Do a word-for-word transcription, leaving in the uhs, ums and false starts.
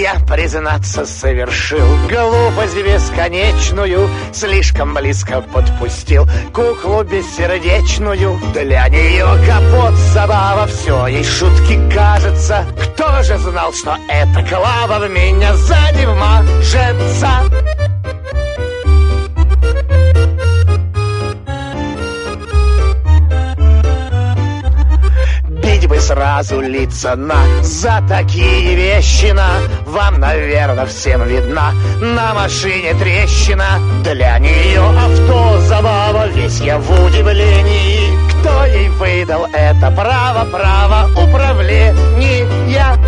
я, признаться, совершил глупость бесконечную, слишком близко подпустил куклу бессердечную. Для нее капот забава, все ей шутки кажется. Кто же знал, что эта Клава в меня сзади вмажется? Бить бы сразу лица на за такие вещина. Вам, наверное, всем видна на машине трещина. Для нее авто забава, весь я в удивлении. Кто ей выдал это право, право управления?